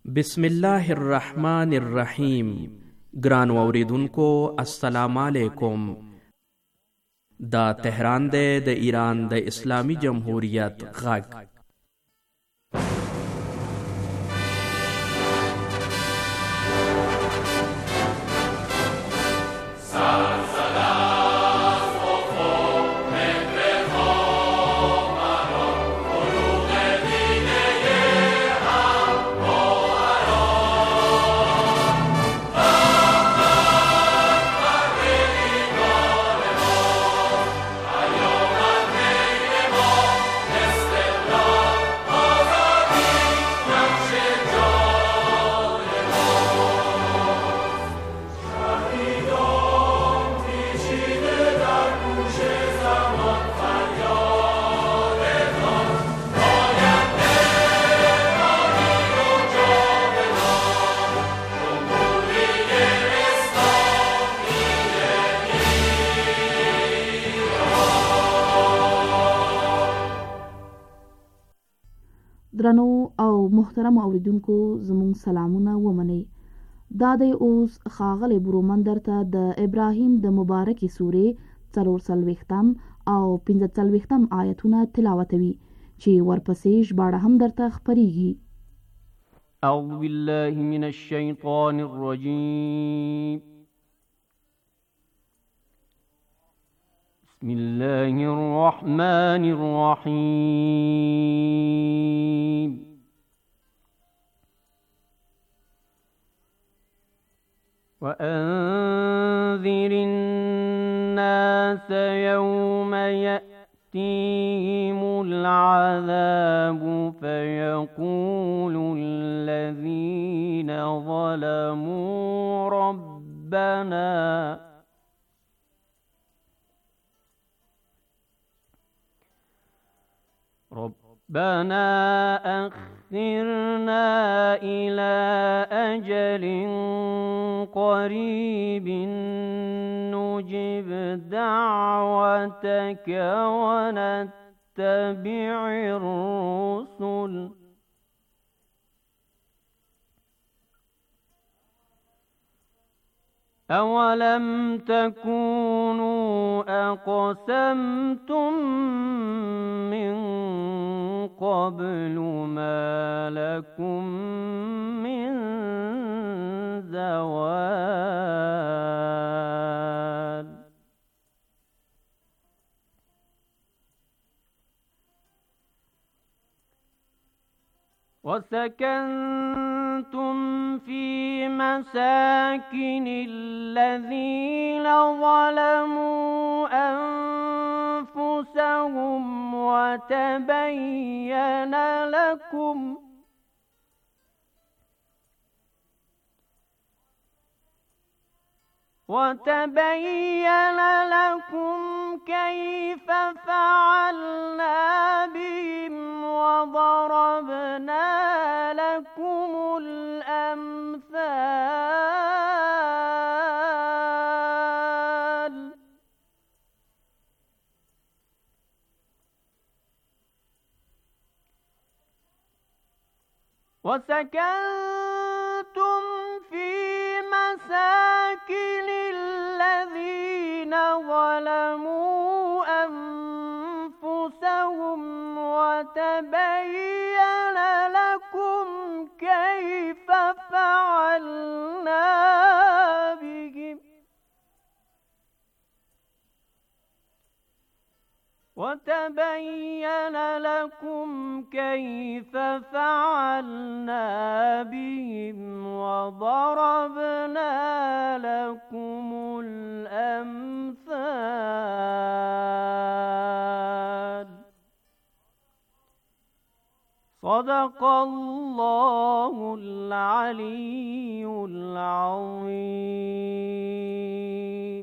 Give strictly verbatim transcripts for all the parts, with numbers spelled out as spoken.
بسم الله الرحمن الرحیم. ګران اوریدونکو السلام علیکم. دا تهران دی د ایران د اسلامی جمهوریت غږ. درنو او محترم اوریدونکو زموږ سلامونه ومنئ. دا دی اوس ښاغلی برومندر ته د ابراهیم د مبارکې سورې څلور څلوېښتم او پنځه څلوېښتم آیتونه تلاوتوي چې ورپسې ژباړه هم درته خپریږي. اعوذ بالله من الشیطان الرجیم. بسم الله الرحمن الرحیم. وأنذر الناس يوم يأتيهم العذاب فيقول الذين ظلموا ربنا ربنا أخرنا إلى أجل قريب نجب دعوتك ونتبع الرسل أولم تكونوا أقسمتم من قبل ما لكم من زوال. وسكنتم في مساكن الذين ظلموا أنفسهم وتبين لكم وتبين لكم كيف فعلنا بهم وضربنا لكم الأمثال. وسكنتم في مساكن الذين ظلموا أنفسهم وتبين لكم كيف فعلنا بهم وتبين لكم كيف فعلنا بهم وضربنا لكم الأمثال. صدق الله العلي العظيم.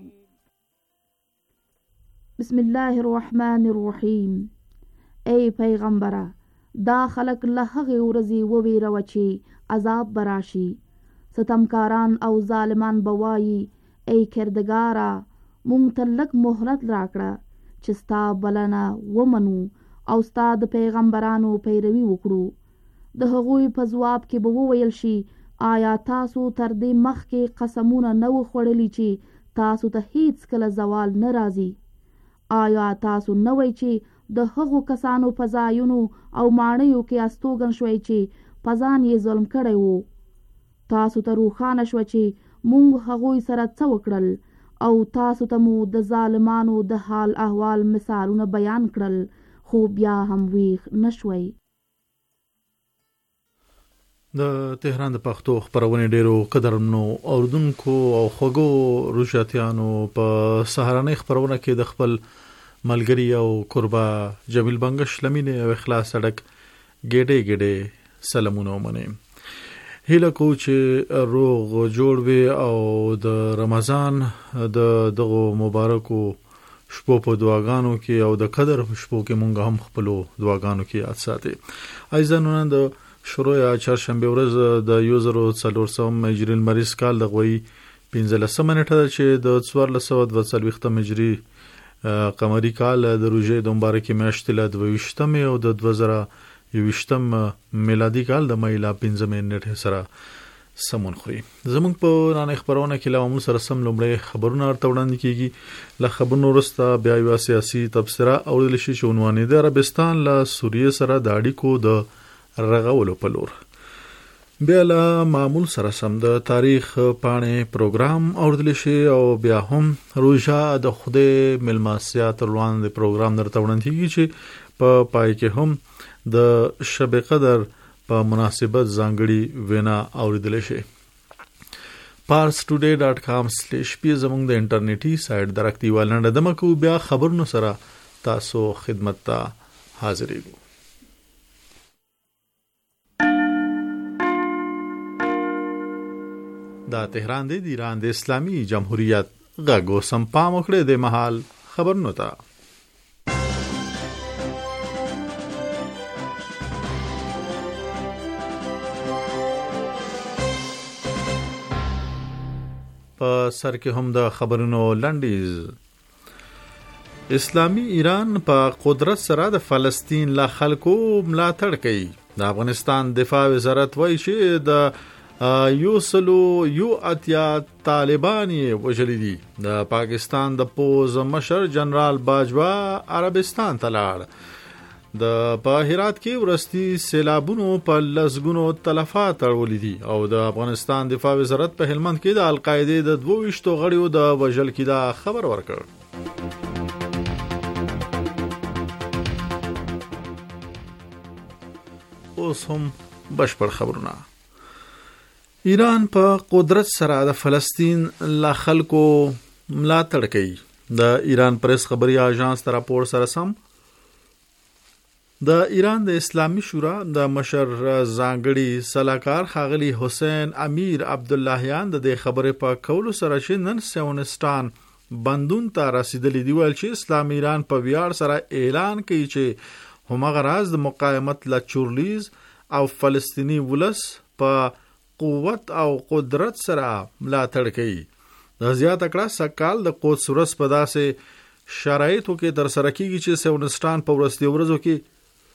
بسم الله الرحمن الرحیم. ای پیغمبره، دا خلق له هغې ورځې وویروه چې عذاب به راشي. ستمکاران او ظالمان به وایي ای کردګاره مونږ ته لږ مهلت راکړه چې ستا بلنه ومنو او ستا د پیغمبرانو پیروي وکړو. د هغوی په ځواب کې به وویل شي آیا تاسو تر دې مخکې قسمونه نه و خوړلي چې تاسو ته هیڅ کله زوال نه راځي؟ آیا تاسو نه وای چې د هغو کسانو په ځایونو او ماڼیو کې استوګن شوئ چې په ځان یې ظلم کړی وو؟ تاسو ته روښانه شوه چې موږ هغوی سره څه وکړل او تاسو ته مو د ظالمانو د حال احوال مثالونه بیان کړل، خو بیا هم ویښ نه شوئ. د تهران د پښتو خپرونې ډیرو قدرمنو اوردونکو او خوږو روشاتیانو په سهارنۍ خپرونه کې د خپل ملګری او قربا جمیل بنگش لمینه او اخلاص سړک ګډې ګډې سلامونه ومنم. هیله کو چې روغ جوړ وي او د رمضان د دغه مبارکو شپو په دعاګانو کې او د قدر شپو کې مونږ هم خپل دعاګانو کې یاد ساتي. ایزانونه د شروع یا چهارشنبه ورځ د یو زر څلور سوه هجري مریض کال د غوي پنځلسمه نیټه چې د څوارلس سوه دوه څلوېښتم هجري قمري کال د روژې د مبارکې میاشتې له دوه ویشتمې او د دوه زره یوویشتم میلادي کال د مې له پنځمې نیټې سره سمون خوري. زموږ په نن خبرونه کې له موږ سره سم لومړی خبرونه ورته وړاندې کیږي. له خبرونو وروسته بیا یو سیاسي تبصره اورېدل شي چې عنوان د عربستان له سوریې سره د اړیکو د رغولو په لور. بیا له معمول سره سم د تاریخ پاڼې پروګرام اورېدل شي او بیا هم روژه د خدای ملماسیا تر وړاندې پروګرام درته وړاندې کیږي چې په پا پای کې هم د شب قدر په مناسبت ځانګړي وینا اوریدل شي. پارس ټوډے ډاټ کام سلیش پی زموږ د انټرنیټي سایټ درکتیوال نه دمکو بیا خبرونو سره تاسو خدمت ته حاضرېږو. دا تهران دی د ایران د اسلامي جمهوریت غږ سم پام وکړئ د محل خبرونو ته. په سر کې هم د خبرونو لنډیز. اسلامي ایران په قدرت سره د فلسطین له خلکو ملاتړ کوي. د افغانستان دفاع وزارت وایي چې د یو سلو یو اتیا طالبان وژلي دي. د پاکستان د پوز مشر جنرال باجوا عربستان ته لاړ. د په هرات کې ورستي سیلابونو په لسګونو تلفات اړولي دي او د افغانستان دفاع وزارت په هلمند کې د القاعده د دوه ویشتو غړیو د وژل کېدا خبر ورکړ. اوس هم بشپړ خبرونه. ایران په قدرت سره د فلسطین له خلکو ملاتړ کوي. د ایران پریس خبري اژانس ته راپور سره سم د ایران د اسلامي شورا د مشر ځانګړي سلاکار خاغلی حسین امیر عبداللهیان د خبرې په کولو سره چې نن سیونستان بندون ته رسیدلی دی ویل چې اسلامي ایران په ویاړ سره اعلان کوي چې همغه راز د مقاومت له چورلیز او فلسطینی ولس په قوت او قدرت سره ملاتړ کوي. د زیاته کړه سکال د قدس ورځ په داسې شرایطو کې در سره کیږي چې سیونستان په ورستي ورځو کې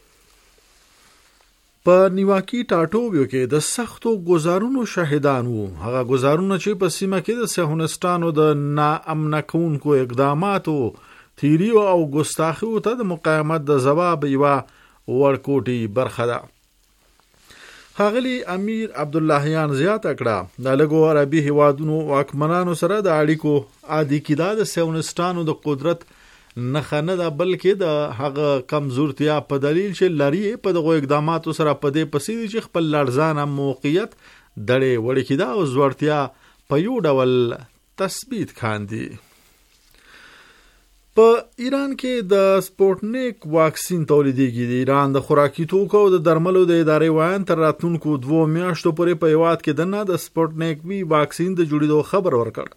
په نیواکی ټاټوبیو کې د سختو گزارونو شاهدان وو. هغه گزارونه چې په سیمه کې د سیونستانو د ناامن کونکو اقداماتو تیریو او ګستاخیو ته د مقاومت د ځواب یوه ورکوټي برخه ده. خاغلی امیر عبداللهیان زیاته کړه د لږو عربي هیوادونو واکمنانو سره د اړیکو عادي کېدا د سیونستانو د قدرت نښه نه ده بلکې د هغه کمزورتیا په دلیل چې لري په دغو اقداماتو سره په دې پسې دي چې خپل لړزانه موقعیت دړې وړې کېدا او ځوړتیا په یو ډول تثبیت کاندي. په ایران کې د سپوټنیک واکسین تولیدېږي. د ایران د خوراکي توکو او د درملو د ادارې وایي تر راتلونکو دوو میاشتو پورې په هیواد کې دننه د سپوټنیک وي واکسین د جوړېدو خبر ورکړ.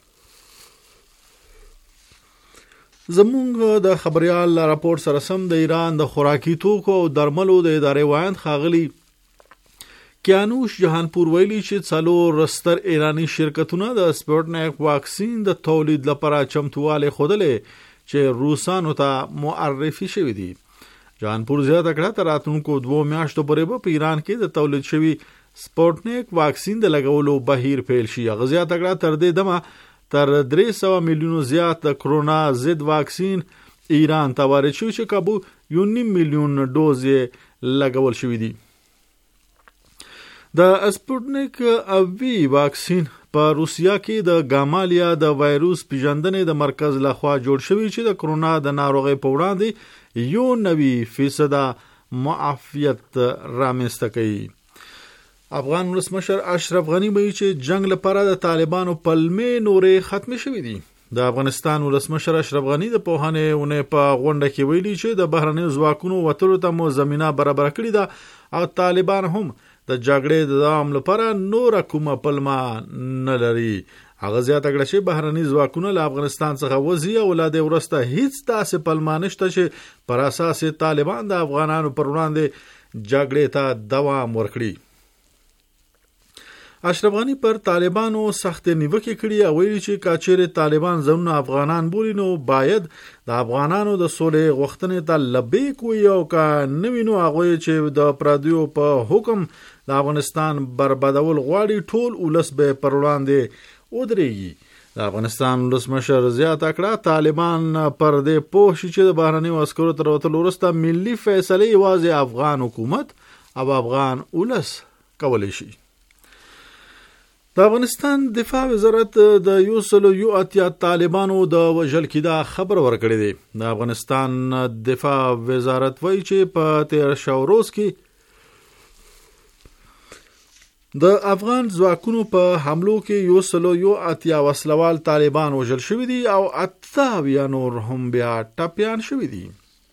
زمونږ د خبريال راپور سره سم د ایران د خوراکي توکو او درملو د ادارې وایي خاغلی کیانوش جهانپور ویلي چې څلور رستر ایرانی شرکتونه د سپوټنیک واکسین د تولید لپاره چمتواله خودلې چې روسانو ته معرفي شوی دي. جانپور زیاته کړه تر راتلونکو دوو میاشتو پورې به په ایران کې د تولید شوي سپوټنیک واکسین د لګولو بهیر پیل شي. هغه زیاته کړه تر دې دمه تر درې سوه میلیونو زیات د کرونا ضد واکسین ایران ته وارد شوی چې کابو یو نیم میلیون ډوز یې لګول شوی دي. د سپوټنیک اوی واکسین په روسیا کې د ګامالیا د وایروس پیژندنې د مرکز لخوا جوړ شوی چې د کرونا د ناروغۍ په وړاندې یو نوي فیصده معافیت رامنځته کوي. افغان ولسمشر اشرف غنی وایي چې جنگ لپاره د طالبانو پلمې نورې ختم شوې دي. د افغانستان ولسمشر اشرف غنی د پوهانې ونه په غونډه کې ویلي چې د بهرنیو ځواکونو وتلو ته مو زمينه برابر کړې ده او طالبان هم د جګړې د دوام لپاره نور کومه پلمه نه لري. هغه زیاته کړه چې بهرني ځواکونه له افغانستان څخه وځي او له دې وروسته هیڅ داسې پلمه نشته چې پر اساس طالبان د افغانانو پر وړاندې جګړې ته دوام ورکړي. اشرف غنی پر طالبانو سخت نیوکه کړي او ویلي چې کاچېره طالبان زموږ افغانان بولي نو باید د افغانانو د سولې غوښتنې ته لبیک وي او کا نوینو هغه چې د پردیو په حکم د افغانستان بربادول غواړي ټول ولس به پر وړاندې ودرېږي. د افغانستان ولسمشر زیاته کړه طالبان پر دې پوه شي چې د بهرنیو عسکرو تر وتلو وروسته ملي فیصله یوازې افغان حکومت او افغان ولس کولی شي. د افغانستان دفاع وزارت د یو سلو یو اتیا طالبانو د وژل کېدا خبر ورکړی دی. د افغانستان دفاع وزارت وایي چې په تیر شو روز کې د افغان ځواکونو په حملو کې یو سلو یو اتیا وسلوال طالبان وژل شوي دي او اته اویا نور هم بیا ټپیان شوي دي.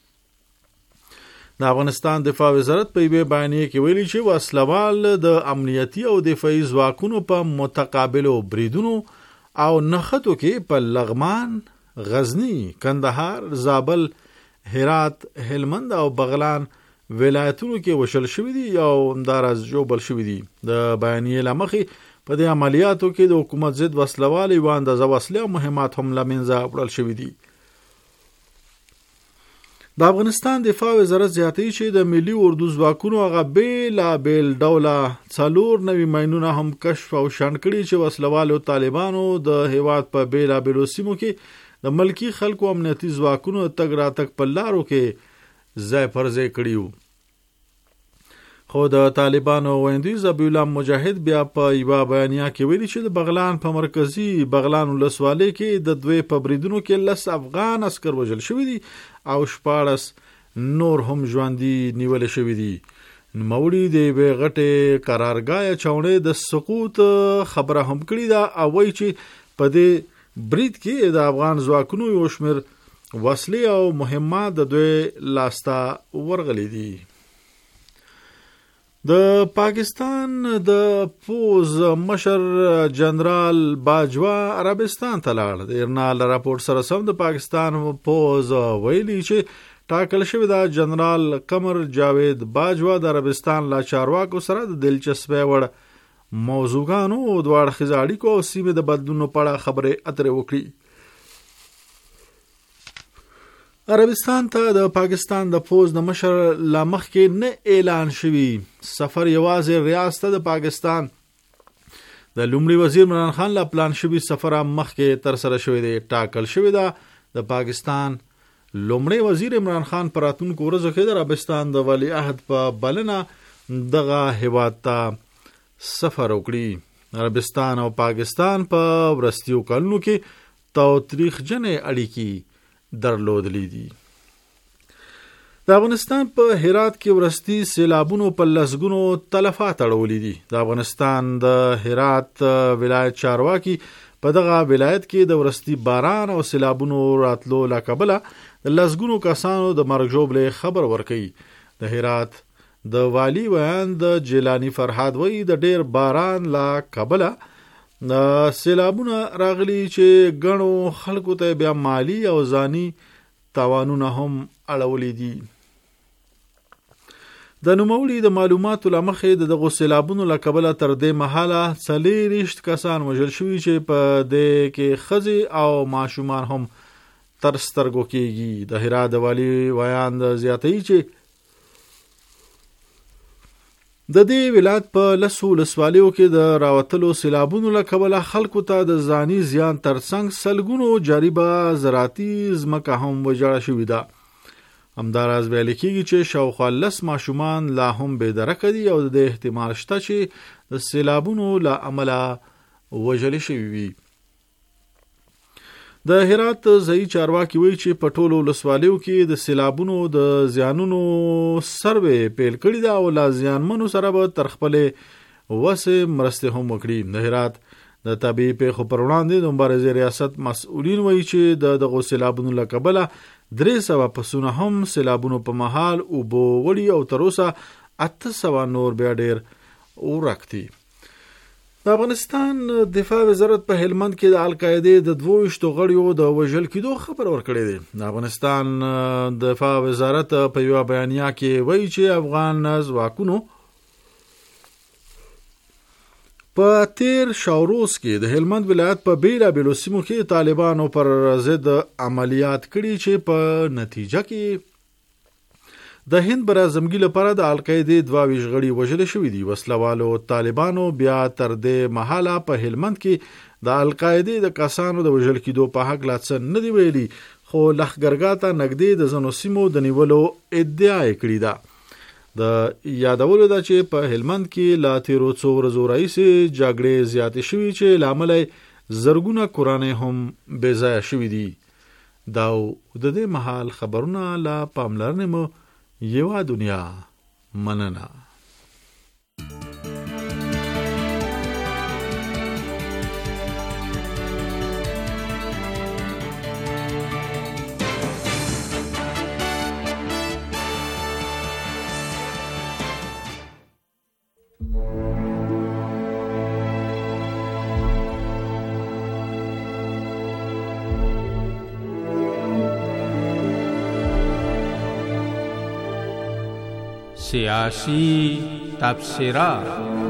د افغانستان دفاع وزارت په یوه بیانیه کې ویلي چې وسلوال د امنیتي او دفاعي ځواکونو په متقابلو بریدونو او نښتو کې په لغمان، غزنی، کندهار، زابل، هرات، هلمند او بغلان ولایتونو کې وشل شوي دي او همداراز ژوبل شوي دي. د بیانیې له مخې په دې عملیاتو کې د حکومت ضد وسلوال یوه اندازه وسلې او مهمات هم له منځه وړل شوي دي. د افغانستان دفاع وزارت زیاتوي چې د ملي اردو ځواکونو هغه بېلابېل ډوله څلور نوي ماینونه هم کشف او شنډ کړي چې وسلوالو طالبانو د هیواد په بېلابېلو سیمو کې د ملکي خلکو امنیتي ځواکونو تګ راتګ په لارو کې ځای پر ځای کړي وو. خو د طالبانو ویندوی ذبیح الله مجاهد بیا په یوه بیانیه کې ویلي چې د بغلان په مرکزي بغلان ولسوالۍ کې د دوی په بریدونو کې لس افغان عسکر وژل شوي دي او شپاړس نور هم ژوندي نیول شوي دي. نوموړي د یوې غټې قرارګاه چاونې د سقوط خبره هم کړې ده او وایي چې په دې برید کې د افغان ځواکونو یو شمېر وسلې او مهمات د دوی لاسته ورغلي دي. د پاکستان د پوز مشر جنرال باجوا عربستان ته لاړ. د ایرنا راپورټ سره سم د پاکستان پوز ویلي چې ټاکل شوی د جنرال قمر جاوید باجوا د عربستان لا چارواکو سره د دلچسپۍ وړ موضوعګانو او د اړخیزو اړیکو او سیمې د بدلونونو په اړه خبرې اترې وکړي. عربستان ته د پاکستان د پوز د مشر لا مخکې نه اعلان شوی سفر یوازې ریاست د پاکستان د لومړي وزیر عمران خان لا پلان شوی سفر مخکې تر سره شوی دی. ټاکل شوی دا د پاکستان لومړي وزیر عمران خان پر راتلونکو ورځو کې د عربستان د ولی عهد په بلنه دغه هیواد ته سفر وکړي. عربستان او پاکستان په ورستیو کلونو کې تاریخجنې اړیکې درلودلې دي. د افغانستان په هرات کې ورستي سیلابونو په لسګونو تلفات اړولې دي. د افغانستان د هرات ولایت چارواکي په دغه ولایت کې د ورستي باران او سیلابونو راتلو له کبله د لسګونو کسانو د مرګ ژوبلې خبر ورکړي. د هرات د والی ویاند جیلانی فرهاد وایي د ډیر باران له کبله د سیلابونه راغلي چې ګڼو خلکو ته بیا مالی او ځاني تاوانونه هم اړولې دي. د نوموړي د معلوماتو له مخې د دغو سیلابونو له کبله تر دې مهاله څلېرویشت کسان وژل شوي چې په دې کې ښځې او ماشومان هم تر سترګو کېږي. د هرات د والي ویاند زیاتوي چې د دې ولایت په لسو ولسوالیو کې د راوتلو سیلابونو له کبله خلکو ته د ځاني زیان ترڅنګ سلګونو جریبه زراعتي ځمکه هم ویجاړه شوې ده. همداراز ویل کېږي چې شاوخوا لس ماشومان لا هم بېدرکه دي او د احتمال شته چې د سیلابونو له امله وژل شوي وي. د هرات ځایي چارواکي وایي چې په ټولو ولسوالیو کې د سیلابونو د زیانونو سروې پیل کړي ده او لا زیانمنو سره به تر خپلې وسې مرستې هم وکړي. د هرات د طبیعي پیښو پر وړاندې د مبارزې ریاست مسؤلین وایي چې د دغو سیلابونو له کبله درې سوه پسونه هم سیلابونو په مهال اوبو وړي او تر اوسه اته سوه نور بیا ډېر ورک دي. د افغانستان دفاع وزارت په هلمند کې د القاعدې د دوه ویشتو غړیو د وژل کېدو خبر ورکړی دی. د افغانستان دفاع وزارت په یوه بیانیه کې وایي چې افغان ځواکونو په تیر شاوروز کې د هلمند ولایت په بیلابیلو سیمو کې طالبانو پر ضد عملیات کړي چې په نتیجه کې د هند برازمګي لپاره د القاعدې دوه ویشت غړي وژل شوي دي. وسلوالو طالبانو بیا تر دې مهاله په هلمند کې د القاعدې د کسانو د وژل کېدو په هکله څه نه دی ویلي، خو لښکرګاه ته نږدې د ځینو سیمو د نیولو ادعا یې کړې ده. د یادولو ده چې په هلمند کې لا تیرو څو ورځو راهیسې جګړې زیاتې شوي چې له امله زرګونه کورنۍ هم بېځایه شوي دي. دا د دې مهال خبرونه له پاملرنې مو یوه دنیا مننه. سیاسی تبصره.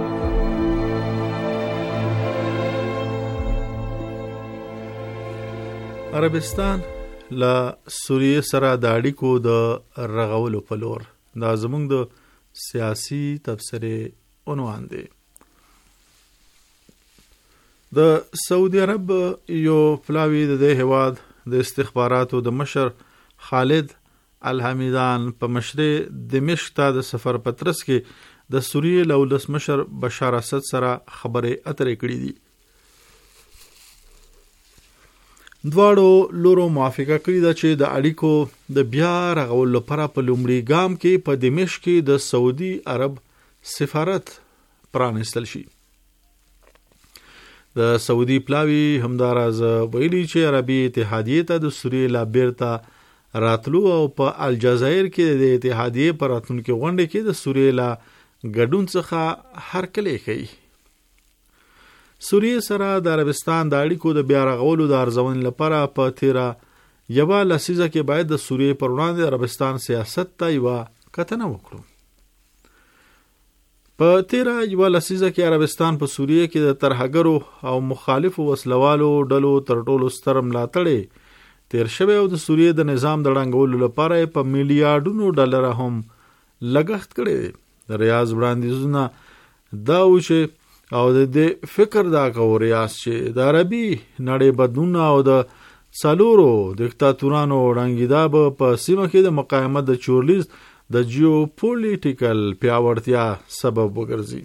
عربستان له سوریه سره د اړیکو د رغولو په لور دا زموږ د سیاسی تبصره عنوان دی. د سعودي عرب یو پلاوی د دې هواد د استخباراتو د مشر خالد الحمیدان په مشر دمشق ته د سفر پترس کې د سوریه له ولسمشر بشار اسد سره خبرې اترې کړې دي. دواړو لورو موافقه کړې ده چې د اړیکو د بیا رغولو لپاره په لومړي ګام کې په دمشق کې د سعودي عرب سفارت پرانستل شي. د سعودي پلاوی همداراز ویلي چې عربي اتحادیه ته د سوریه لا بیرته راتلو او په الجزایر کې د اتحادیه پر راتلونکي غونډه کې د سوریه لا ګډون څخه هرکلی کوي. سوریه سره د عربستان د اړیکو د بیا رغولو د ارزونې لپاره په تیره یوه لسیزه کې باید د سوریه پر وړاندې عربستان سیاست ته یوه کتنه وکړو. په تیره یوه لسیزه کې عربستان په سوریه کې د ترهګرو او مخالفو وسلوالو ډلو تر ټولو ستر ملاتړی تیر شوی او د سوریه د نظام د ړنګولو لپاره په میلیارډونو ډالر هم لګښت کړی. د ریاض وړاندیزونه دا و چې او د دې فکر دا کوو ریاض چې د عربي نړۍ بدلونونه او د څلورو دیکتاتورانو ړنګېدا به په سیمه کې د مقاومت د چورلیز د جیوپولیټیکل پیاوړتیا سبب وګرځي.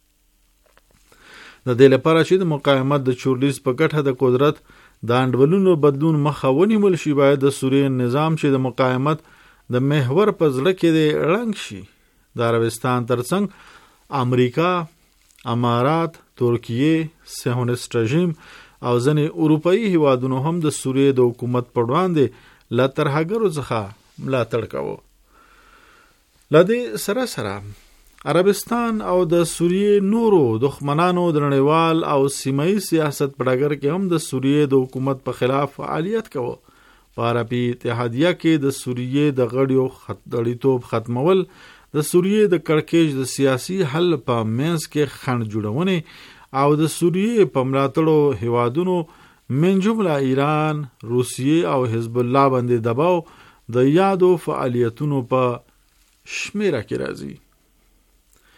د دې لپاره چې د مقاومت د چورلیز په ګټه د قدرت د انډولونو بدلون مخه ونیول شي، باید د سوریه نظام چې د مقاومت د محور په زړه کې دی ړنګ شي. د عربستان ترڅنګ امریکا، امارات، ترکیه، صهیونیست رژیم او ځینې اروپایي هیوادونو هم د سوریه د حکومت پر وړاندې له ترهګرو څخه ملاتړ کوي. له دې سره سره عربستان او د سوریه نورو دښمنانو د نړیوال او سیمه‌ایي سیاست په ډګر کې هم د سوریه د حکومت په خلاف فعالیت کوي. په عربي اتحادیه کې د سوریه د غړیو غړیتوب ختمول د سوریه د کړکېچ د سیاسي حل په منځ کې خنډ جوړونې او د سوریه په ملاتړو هیوادونو من جمله ایران، روسیه او حزب الله باندې دباو د یادو فعالیتونو په شمیره کې راځي.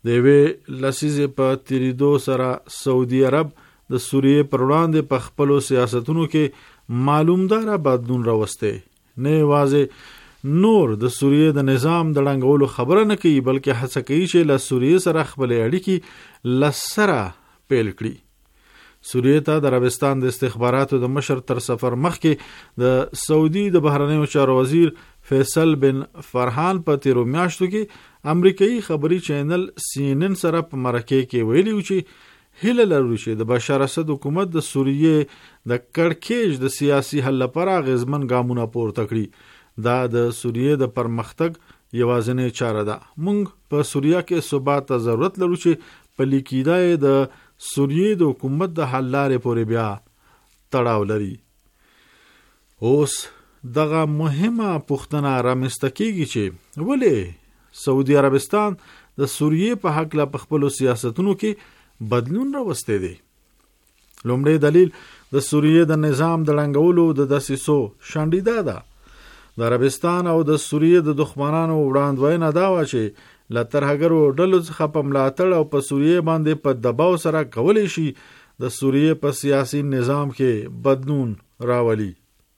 د یوې لسیزې په تیریدو سره سعودي عرب د سوریې پر وړاندې په خپلو سیاستونو کې معلومداره بدلون راوستی. نه یوازې نور د سوریې د نظام د ړنګولو خبره نه کوي، بلکې هڅه کوي چې له سوریې سره خپلې اړیکې له سره پیل کړي. سوریې ته د عربستان د استخباراتو د مشر تر سفر مخکې د سعودي د بهرنیو چارو وزیر فیصل بن فرحان په تیرو میاشتو کې امریکایي خبري چینل سی ان ان سره په مرکه کې ویلي و چې هیله لرو چې د بشار اسد حکومت د سوریې د کړکېچ د سیاسي حل لپاره غیزمن ګامونه پورته کړي. دا د سوریې د پرمختګ یوازینۍ چاره ده. موږ په سوریه کې ثبات ته ضرورت لرو چې په لیکیدای د سوریې د حکومت د حل لارې پورې بیا تړاو لري. اوس دغه مهمه پوښتنه رامنځته کیږي چې ولې سعودي عربستان د سوریې په حق په خپلو سیاستونو کې بدلون راوستی دی. لومړی دلیل د سوریې د نظام د ړنګولو د دسیسو شنډیدا ده. د عربستان او د سوریې د دښمنانو وړاندوینه دا وه چې له ترهګرو ډلو څخه په ملاتړ او په سوریې باندې په دباو سره کولی شي د سوریې په سیاسي نظام کې بدلون راولي.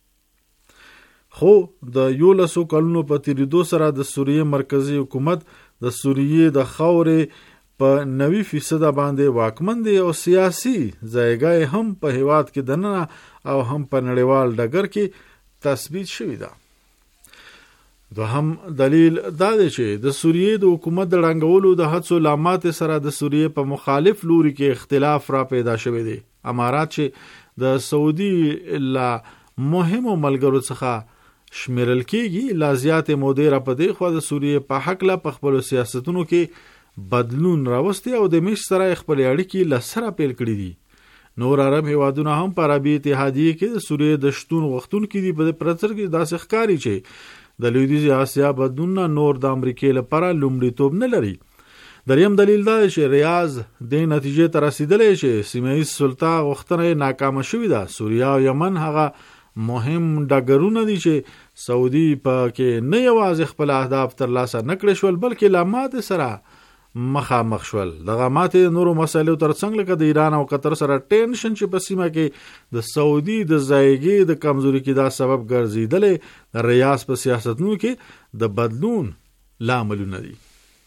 خو د یولسو کلونو په تیریدو سره د سوریې مرکزی حکومت د سوریې د خاورې په نوي فیصده باندې واکمن دی او سیاسي ځایګاه هم په هیواد کې دننه او هم په نړیوال ډګر کې تثبیت شوی ده. دوهم دلیل دا دی چې د سوریې د حکومت د ړنګولو د هڅو لامات سره د سوریې په مخالف لوري کې اختلاف را پیدا شوی دی. امارات چې د سعودي لا مهمو ملګرو څخه شمیرل کېږي لا زیاتې مودې را په دې خوا د سوریې په حق لا په خپلو سیاستونو کې بدلون راوستی او د مصر سره خپلې اړیکې له سره پیل کړي دي. نور عرب هیوادونه هم په عربي اتحادیې کې د سوریې د شتون غوښتونکي دي. په پرتر کې داسې ښکاري چې د لویدیځې اسیا بدلونونه نور د امریکې لپاره لومړیتوب نه لري. دریم دلیل دا چې ریاض د نتیجې ته رسیدلی چې سیمه ییز سلطه غوښتنه ناکامه شوې ده. سوریه او یمن هغه مهم ډګرونه دي چې سعودي په کې نه یوازې خپل اهداف ترلاسه نه کړي شول بلکې له ماتې سره مخامخ شول. دغه ماتې نورو مسایلو ترڅنګ لکه د ایران او قطر سره ټینشن چې په سیمه کې د سعودي د ځایګۍ د کمزوري کې دا سبب ګرځېدلی د ریاض په سیاستونو کې د بدلون لاملونه دي.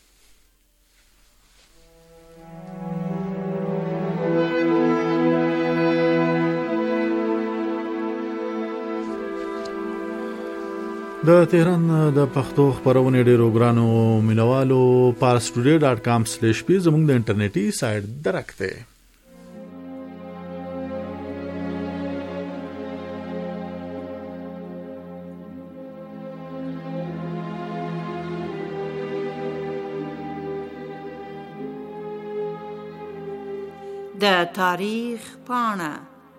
د تهران د پښتو خبرونه ډیرو ګرانو مینوالو پارس ټوډے ډاٹ کام سلیش پی زموږ د انټرنیټي سایت درکته. د تاریخ پاڼه.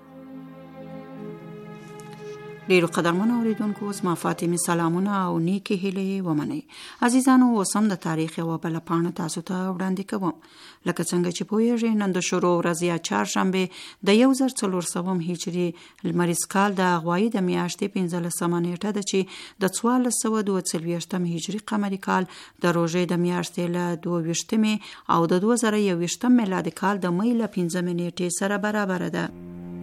ډیرو قدرمنو اوریدونکو زما فاطمه سلامونه او نیکی هیلې ومنئ. عزیزانو اوس هم د تاریخ یوه بله پاڼه تاسو ته وړاندې کوم. لکه څنګه چې پوهیږئ نن د شروع ورځ یا چهارشنبې د یو زر څلور سوه هجري لمریز کال د غوایي د میاشتې پنځلسمه نیټه ده چې د څوارلس سوه دوه څلوېښتم هجري قمري کال د روژې د میاشتې له دوه ویشتمې او د دوه زره یو ویشتم میلادي کال د مۍ له پنځمې نیټې سره برابره ده.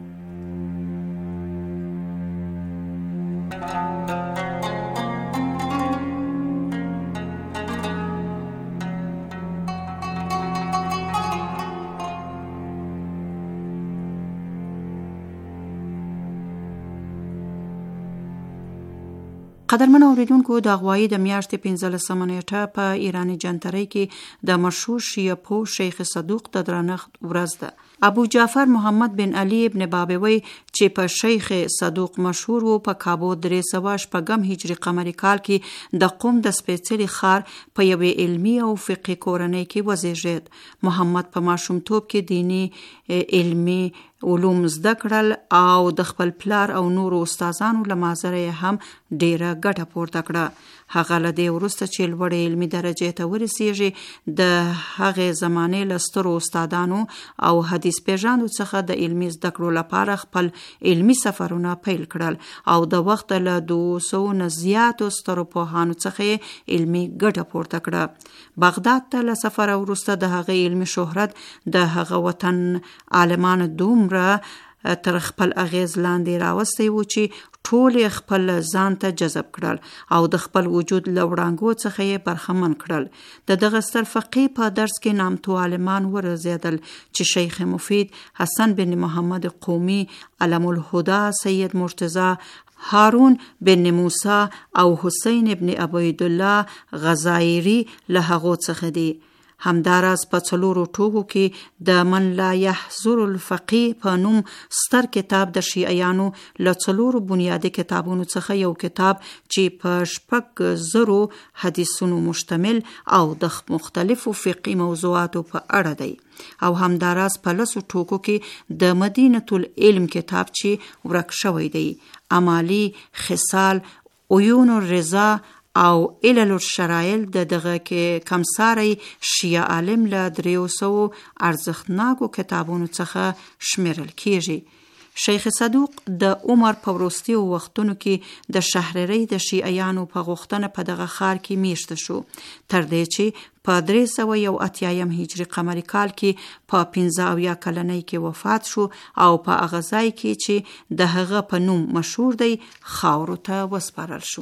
قدرمن اوریدونکو د غوایي د میاشتې پنځلسمه نیټه په ایراني جنترۍ کې د مشهور شیعه پوه شیخ صدوق د درنښت ورځ ده. ابو جعفر محمد بن علي ابن بابوی چې په شیخ صدوق مشهور وو په کابو درې سوه شپږم هجري قمري کال کې د قم د سپېڅلي ښار په یوې علمي او فقهي کورنۍ کې وزیږید. محمد په ماشومتوب کې دیني علمي علوم زده کړل او د خپل پلار او نورو استادانو له مازره هم ډیره ګټه پورته کړه. هغه له دې وروسته چې لوړې علمي درجې ته ورسیږي د هغې زمانې له سترو استادانو او حدیث پیژاندو څخه د علمي زده کړو لپاره خپل علمي سفرونه پیل کړل او د وخت له دوه سوو نه زیاتو سترو پوهانو څخه علمي ګټه پورته کړه. بغداد ته له سفر وروسته د هغه علمي شهرت د هغه وطن عالمانو دومره تر خپل اغیز لاندې راوستی و چې ټول خپل ځان ته جذب کړل او د خپل وجود له وړانګو څخه یې برخمن کړل. د دغه ستر فقيه په درس کې نامتو عالمان ورزیدل چې شیخ مفید، حسن بن محمد قومي، علم الهدى سید مرتضی، هارون بن موسی او حسین ابن عبیدالله غزایری له هغو څخه دي. همداراز په څلورو ټوکو کې د من لا يحضر الفقيه په نوم ستر کتاب د شیعیانو له څلورو بنیادي کتابونو څخه یو کتاب چې په شپږ زرو حدیثونو مشتمل او د مختلفو فقهي موضوعاتو په اړه دی، او همداراز په لسو ټوکو کې د مدینة العلم کتاب چې ورک شوی دی، امالی، خصال، عیون الرضا او علل الشرائل د دغه کې کمساری شیعه عالم له دریو سوو ارزښتناکو کتابونو څخه شمیرل کیږي. شیخ صدوق د عمر په وروستیو وختونو کې د شهرری د شیعیانو په غوښتنه په دغه ښار کې میشته شو، تر دې چې په درې سوه یو اتیایم هجري قمري کال کې په پنځه اویا کلنۍ کې وفات شو او په هغه ځای کې چې د هغه په نوم مشهور دی خاورو ته وسپارل شو.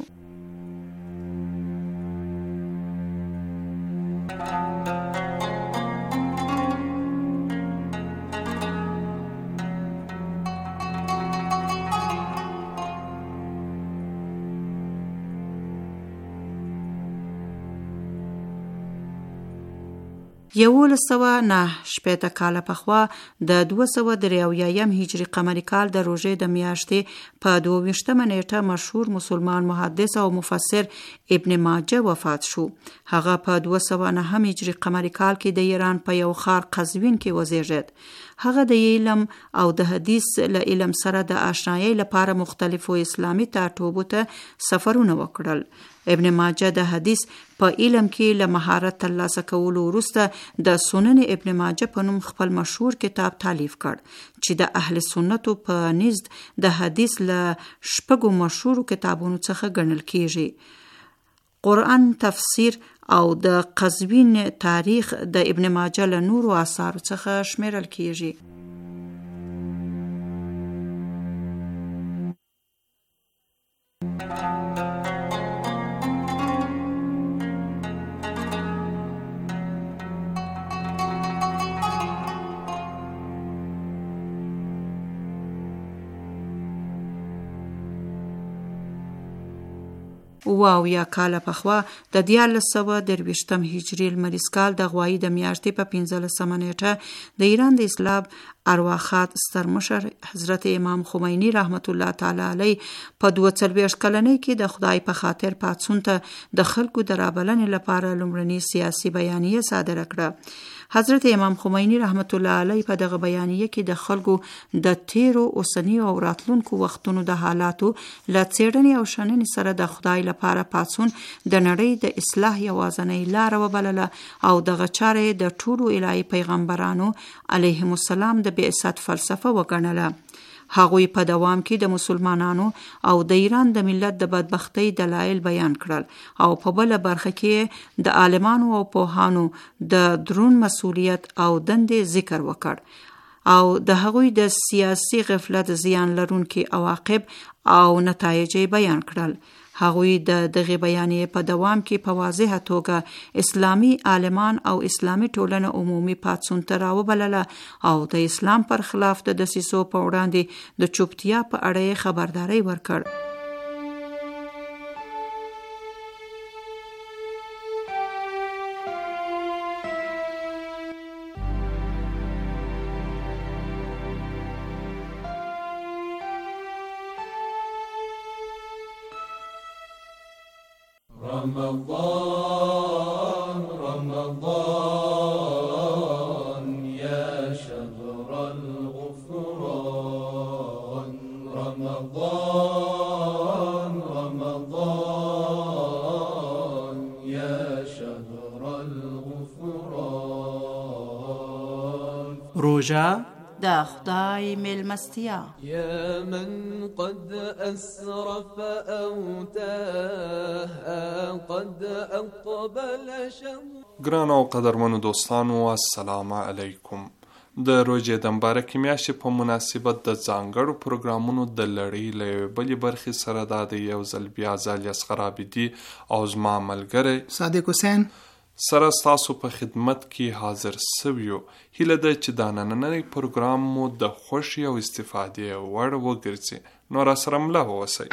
یولس سوه نهه شپېته کاله پخوا د دوه سوه درې اویایم هجري قمري کال د روژې د میاشتې په دوه ویشتمه نیټه مشهور مسلمان محدث او مفسر ابن ماجه وفات شو. هغه په دوه سوه نهم هجري قمري کال کې د ایران په یو ښار قزوین کې وزیږید. هغه د علم او د حدیث له علم سره د آشنایۍ لپاره مختلفو اسلامي ټاټوبو ته سفرونه وکړل. ابن ماجه د حدیث په علم کې له مهارت ترلاسه کولو وروسته د سنن ابن ماجه په نوم خپل مشهور کتاب تالیف کړ چې د اهل سنتو په نزد د حدیث له شپږو مشهورو کتابونو څخه ګڼل کیږي. قرآن تفسیر او د قزوین تاریخ د ابن ماجه له نورو آثارو څخه شمیرل کیږي. واو یا کاله پخوا د دیارلس سوه درویشتم هجري لمریز کال د غوایي د میاشتې په پنځلسمه نیټه د ایران د اسلام ارواخات ستر مشر حضرت امام خمینی رحمت الله تعالی علیه په دوه څلوېښت کلنۍ کې د خدای په خاطر پاڅون ته د خلکو د رابلنې لپاره لومړنۍ سیاسي بیانیه صادره کړه. حضرت امام خمینی رحمت الله علیه په دغه بیانیه کې د خلکو د تیرو اوسنیو او راتلونکو وختونو د حالاتو له څېړنې او شننې سره د خدای لپاره پاڅون د نړۍ د اصلاح یوازینۍ لاره وبلله او دغه چارې د ټولو الهي پیغمبرانو علیهم السلام د بعثت فلسفه وګڼله. هغوی په دوام کې د مسلمانانو او د ایران د ملت د بدبختۍ دلایل بیان کړل او په بله برخه کې د عالمانو او پوهانو د درون مسؤلیت او دندې ذکر وکړ او د هغوی د سیاسي غفلت زیان لرونکي عواقب او نتایج بیان کړل. هغوی د دغه بیانیې په دوام کې په واضحه توګه اسلامي عالمان او اسلامي ټولنه عمومي پاڅون ته راوبلله او د اسلام پر خلاف د دسیسو په وړاندې د چوپتیا په اړه خبرداري ورکړ. رمضان رمضان يا شهر الغفران رمضان رمضان روژه د خدای میلمستیا. يا من قد أسرف أو تاه قد أقبل شهر. ګران او قدرمنو دوستانو، السلام علیکم. د روژې د مبارکې میاشتې په مناسبت د ځانګړو پروګرامونو د لړۍ له یوې بلې برخې سره دا د یو ځل بیا زه الیاصغر عابدي او زما ملګری صادق حسین سره ستاسو په خدمت کې حاضر سویو. هیله ده چې دا نننی پروګرام مو د خوښۍ او استفادې وړ وګرځي. نو راسره مله واوسئ.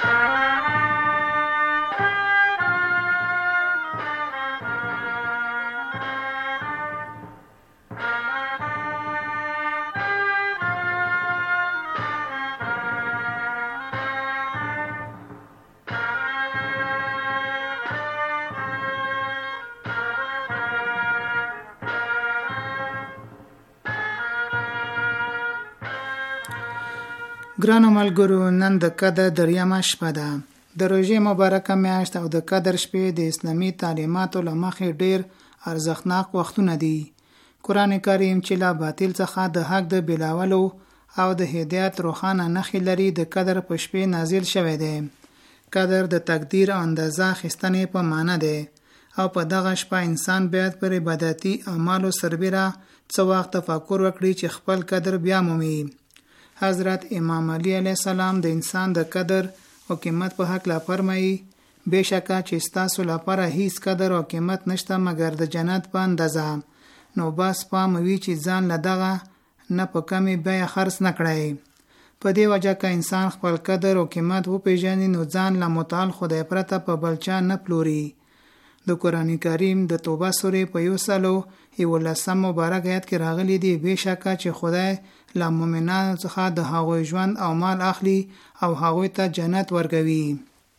ګرانو ملګرو، نن د قدر دریمه شپه ده. د روژې مبارکه میاشت او د قدر شپې د اسلامي تعلیماتو له مخې ډیر ارزښتناک وختونه دي. قرآن کریم چې له باطل څخه د حق د بلاولو او د هدایت روښانه نښې لري د قدر په شپې نازل شوی دی. قدر د تقدیر او اندازه اخیستنې په معنی دی او په دغه شپه انسان باید پر عبادتي اعمالو سربیره څه وخت تفکر وکړي چې خپل قدر بیا مومي. حضرت امام علی علیه السلام د انسان د قدر او قیمت په حق لا فرمایي: بېشکه چې ستاسو لپاره هیڅ قدر او قیمت نشته مګر د جنت په اندازه. نو بس پام وي چې ځان له دغه نه په کمې بیه خرڅ نه کړئ. په دې وجه که انسان خپل قدر او قیمت وپېژني نو ځان له متعال خدای پرته په بل چا نه پلوري. د قرآن کریم د توبه سورې په یو سلو یولسم مبارک آیت کې راغلی دی: بېشکه چې خدای له مؤمنانو څخه د هغوی ژوند او مال اخلي او هغوی ته جنت ورکوي.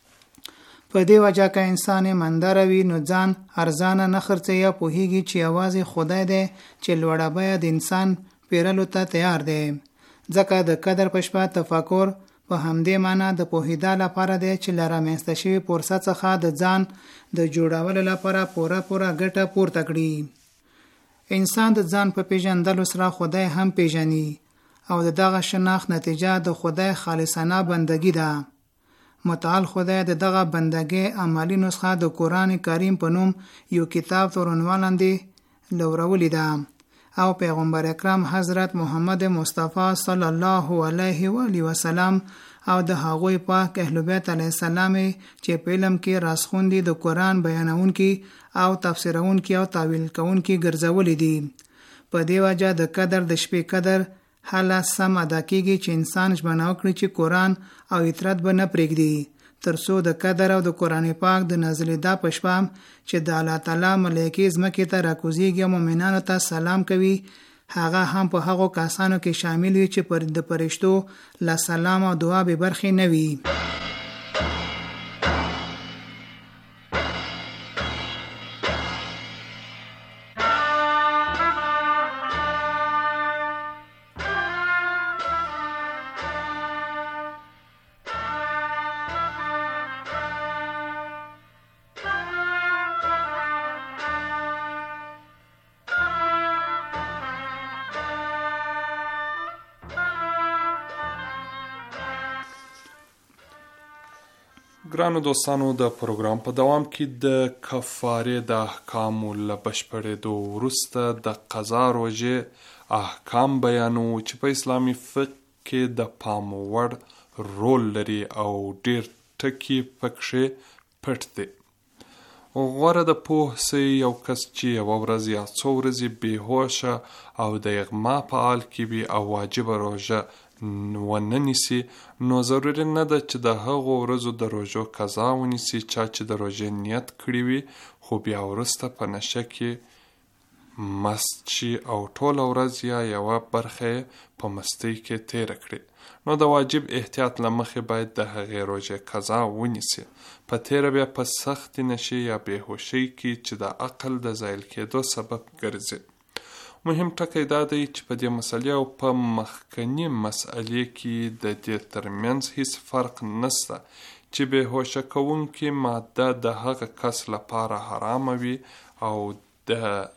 په دې وجه که انسان ایماندار وي نو ځان ارزانه نه خرڅوي او پوهیږي چې یوازې خدای دی چې لوړه بیه د انسان پیرلو ته تیار دی. ځکه د قدر په شپه تفکر په همدې معنی د پوهیدا لپاره دی چې له رامنځته شوي فرصت څخه د ځان د جوړولو لپاره پوره پوره ګټه پورته کړي. انسان د ځان په پیژندلو سره خدای هم پیژني او د دغه شناخت نتیجه د خدای خالصانه بندگی ده. متعال خدای د دغه بندگی عملی نسخه د قرآن کریم په نوم یو کتاب تر عنوان لاندې لورولی ده او پیغمبر اکرم حضرت محمد مصطفی صلی الله علیه و آله وسلم او د هغوی پاک اهل بیت علیه السلام چې په علم کې راسخوندي د قرآن بیانونکي او تفسیرونکي او تاویل کوونکي ګرځولي دي. په دې وجه د قدر د شپې قدر حالا سم ادا کیږي چې انسان ژمنه وکړي چې قرآن او اطاعت به نه پرېږدي تر څو د قدر او د قرآن پاک د نازلېدا په شپه چې د الله تعالی ملایکې ځمکې ته راکوزیږي او مؤمنانو ته سلام کوي هغه هم په هغو کسانو کې شامل وي چې پر د فرشتو له سلام او دعا به برخې نه وي. ګرانو دوستانو، د پروګرام په دوام کې د کفارې د احکامو له بشپړېدو وروسته د قضا روژې احکام بیانو چې په اسلامي فقه کې د پام وړ رول لري او ډېر ټکي پکښې پټ دي. غوره د پوه سي یو کس چې یوه ورځ یا څو ورځې بېهوشه او د اغما په حال کې وي او واجبه روژه ونه نیسي نو ضروري نه ده چې د هغو ورځو د روژو قضا ونیسي. چا چې د روژې نیت کړی وي خو بیا وروسته په نشه کې مست شي او ټوله ورځ یا یوه برخه په مستۍ کې تیره کړي نو د واجب احتیاط له مخې باید د هغې روژې قضا ونیسي. په تیره بیا په سختې نشې یا بېهوشۍ کې چې د عقل د زایل کېدو سبب ګرځي. مهم ټکی دا دی چې په دې مسلې او په مخکنی مسئلې کې د دې ترمنځ هیڅ فرق نشته چې بېهوشه کوونکې ماده د هغه کس لپاره حرامه وي او د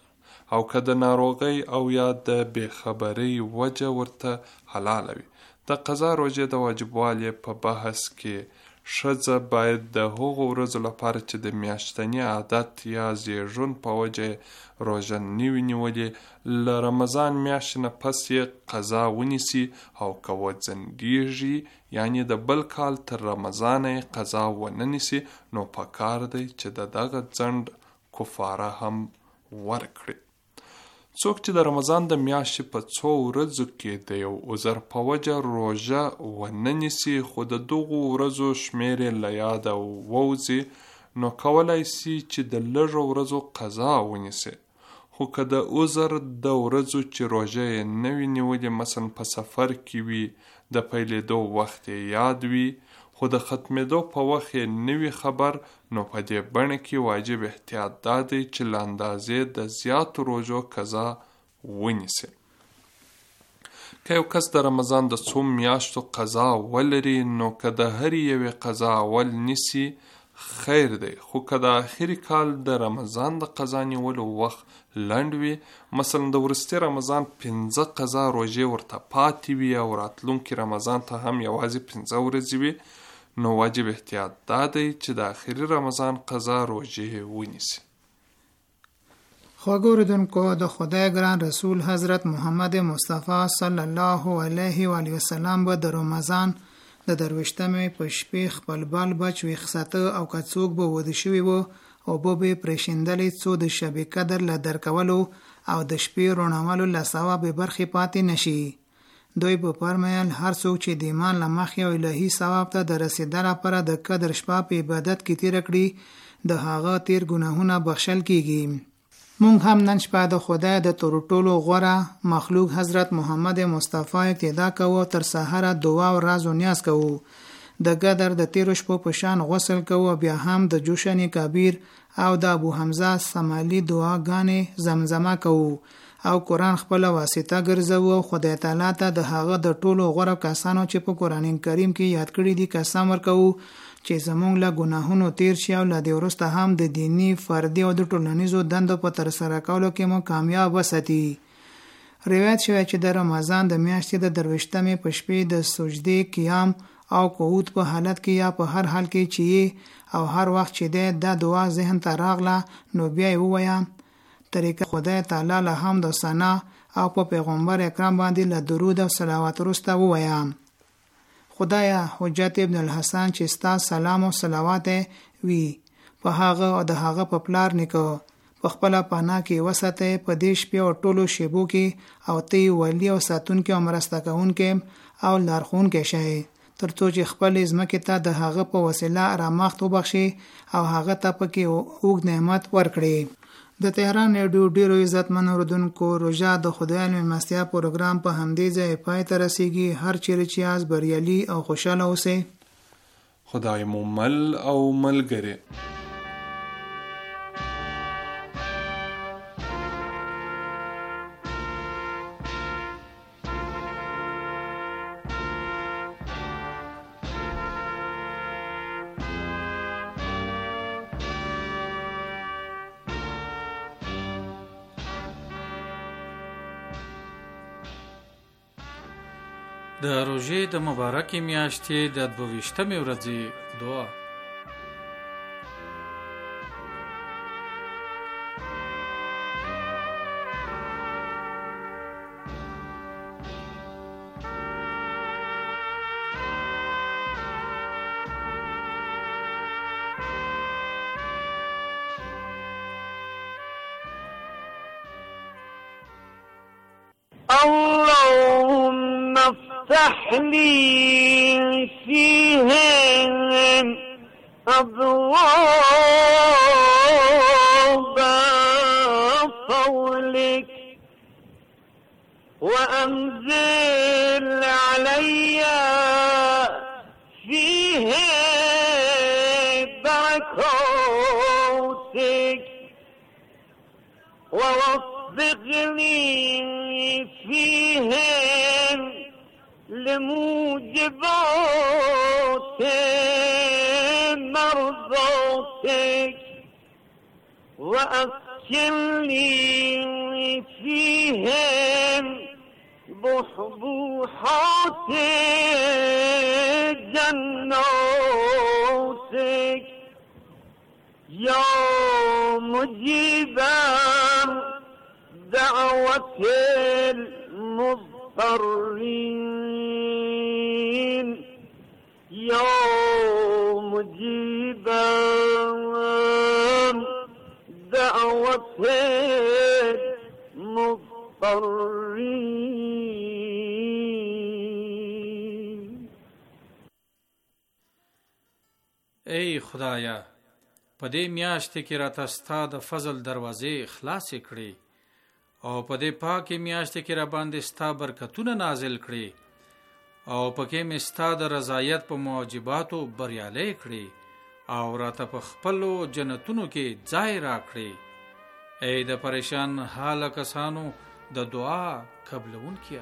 او که د ناروغۍ او یا د بېخبرۍ وجه ورته حلاله وي. د قضا روژې د واجبوالي په بحث کې ښځه باید د هغو ورځو لپاره چې د میاشتني عادت یا زیږون په وجه روژه نه وي نیولې له رمضان میاشتې نه پس یې قضا ونیسي، او که وځنډېږي یعنې د بل کال تر رمضانه یې قضا ونه نیسي، نو پکار دی چې د دغه ځنډ کفاره هم ورکړي. څوک چې د رمضان د میاشتې په څو ورځو کې د یو عذر په وجه روژه ونه نیسي خو د دغو ورځو شمېر یې له یاده ووځي، نو کولی سي چې د لږو ورځو قضا ونیسي. خو که د عذر د ورځو چې روژه یې نه وي نیولې مثلا په سفر کې وي، د پیلېدو وخت یې یاد وي خو د ختمېدو په وخت یې نه وي خبر، نو په دې بڼه کې واجب احتیاط دا دی چې له اندازې د زیاتو روژو قضا ونیسي. که یو کس د رمضان د څو میاشتو قضا ولري، نو که د هرې یوې قضا اول نیسي خیر دی، خو که د آخري کال د رمضان د قضا نیولو وخت لنډ وي، مثلا د وروستي رمضان پنځه قضا روژې ورته پاتې وي او راتلونکي رمضان ته هم یوازې پنځه ورځې وي، نو واجب احتیاط دا دی چې د آخري رمضان قضا روژې ونیسي. خواږه اورېدونکو، د خدای ګران رسول حضرت محمد مصطفی صلی الله علیه و آله وسلم به د رمضان د درویشتمې په شپې خپل بال بچ ویښساته، او که څوک به واده شوي وو او به به پرېښندلې څو د شب قدر له درکولو او د شپې روڼولو له ثواب برخې پاتې نشي. دوی په فرمایل هر څوک چې د ایمان له مخې او الهي ثواب ته د رسېدا لپاره د قدر شپه په عبادت کې تېره کړي، د هغه تیر ګناهونه بخښل کیږي. مونږ هم نن شپه د خدای د تر ټولو غوره مخلوق حضرت محمد مصطفی اقتدا کوو، تر سحره دعا او راز او نیاز کوو، د قدر د تیرو شپو په شان غسل کوو، بیا هم د جوشن کبیر او د ابو حمزه سمالی دعاګانې زمزمه کوو او قرآن خپل واسطه ګرځوو. خدای تعالی ته د هغه د ټولو غوره کسانو چې په قرآن کریم کې یاد کړي دي قسم ورکوو چې زمونږ له ګناهونو تیر شي او له دې وروسته هم د دینی، فردي او د ټولنیزو دندو په ترسره کولو کې مو کامیاب وساتي. روایت شوی چې د رمضان د میاشتې د درویشتمې په شپې د سجدې، قیام او قعود په حالت کې یا په هر حال کې چې او هر وخت چې دا دعا ذهن ته راغله، نو بیا یې ووایه. طریقه خدای تعالی له حمد او ثنا او په پیغمبر اکرام باندې له درود او صلوات وروسته ووایه: خدایا حجت ابن الحسن چې ستا سلام او صلوات وي په هغه او د هغه په پلار نیکو په خپل پناه کې وساته، په دې شپې او ټولو شیبو کې او تی ولی او ساتونکو او مرسته کوونکو او لارښوونکو شې، ترڅو چې خپل ځمکې ته د هغه په وسیله آرامښت وبخشي او هغه ته پکې اوږد نعمت ورکړي. د تهران ریډیو ډیرو عزتمن اوریدونکو، روژه د خدای مېلمستیا پروګرام په همدې ځای پای ته رسیږي. هر چیرې چې یاست بریالي او خوشاله اوسئ. خدای مو مل او ملګری. د روژې د مبارکې میاشتې د دوه ویشتمې ورځې دعا. اللهم افتح لي فيهم أبواب فضلك وأنزل علي فيهم بركاتك ووفقني فيهم لموجبات مرضاتك وأسكنني فيهم بحبوحات جناتك يا مجيبا دعوة المضطرين يا مجيبا دعوة المضطرين. ای خدایا په دې میاشتې کې راته ستا د فضل دروازې خلاصې کړې او په دې پاکې میاشتې کې را باندې ستا برکتونه نازل کړې او پکې مې ستا د رضایت په موجباتو بریالۍ کړې او راته په خپلو جنتونو کې ځای راکړې. ای د پریشان حال کسانو د دعا قبلونکیه.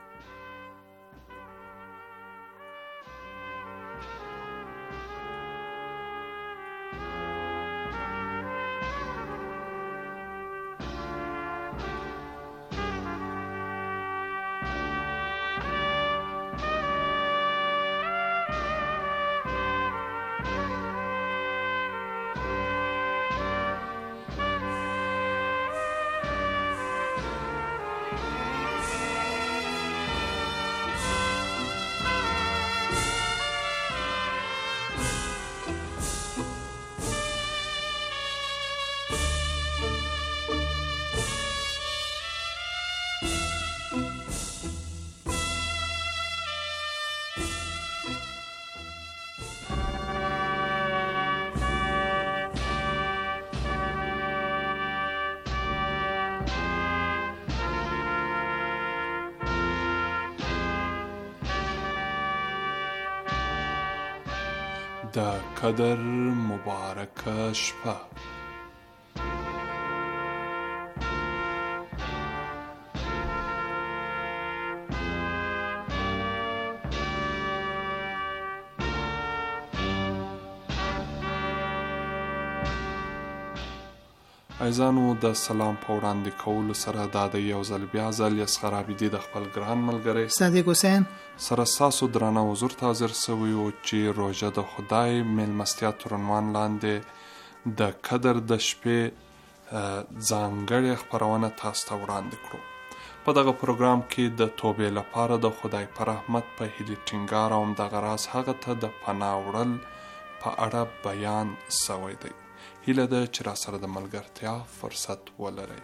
د قدر مبارکه شپه. عزیزانو د سلام په وړاندې کولو سره دا د یو ځل بیا ځل اصغر عابدي د خپل ګران ملګری صادق حسین سره ستاسو درانه حضور ته حاضر سوی و چې روژه د خدای میلمستیا تر عنوان لاندې د قدر د شپې ځانګړې خپرونه تاسو ته وړاندې کړو. په دغه پروګرام کې د توبې لپاره د خدای په رحمت په هیلې ټینګار او همدغه راز هغه ته د پناه وړل په اړه بیان سوی دی. هیله ده چې را سره د ملګرتیا فرصت ولرئ.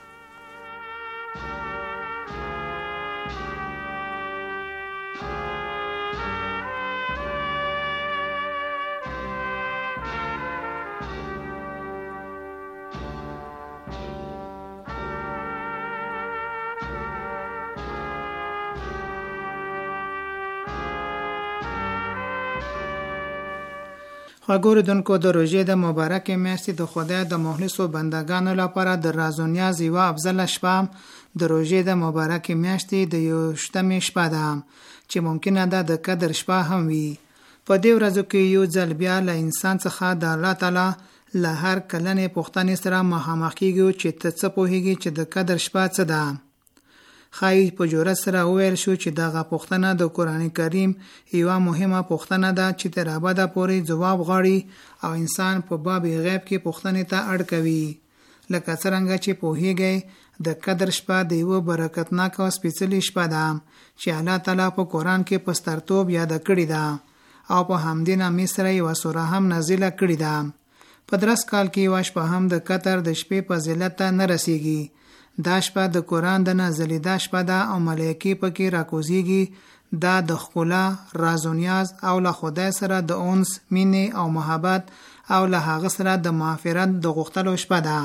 خواږوریدونکو د روژې د مبارکې میاشتې د خدای د مخلصو بندګانو لپاره د راز و نیاز یوه افضله شپه د روژې د مبارکې میاشتې د یوویشتمې شپه ده چې ممکنه ده د قدر شپه هم وي. په دې ورځو کې یو ځل بیا له انسان څخه د الله تعالی له هر کلنې پوښتنې سره مخامخ کیږو چې ته څه پوهیږي چې د قدر شپه څه ده. خای په جرأت سره وویل شو چې دغه پوښتنه د قرآن کریم یوه مهمه پوښتنه ده چې تر ابده پورې ځواب غواړي او انسان په باب غیب کې پوښتنې ته اړ کوي. لکه څرنګه چې پوهیږئ د قدر شپه د یوه برکتناک او سپېڅلې شپه ده چې الله تعالی په قرآن کې په سترتوب یاده کړې ده او په همدې نامې سره یوه سوره هم نازله کړې ده. په درس کال کې یوه شپه هم د قدر د شپې فضیلت ته نه رسیږي. دا شپه د قرآن د نازلېدا شپه ده او ملایکې پکې راکوزیږي. دا د ښکلا، راز و نیاز او له خدای سره د انس، مینې او محبت او له هغه سره د مغفرت د غوښتلو شپه ده.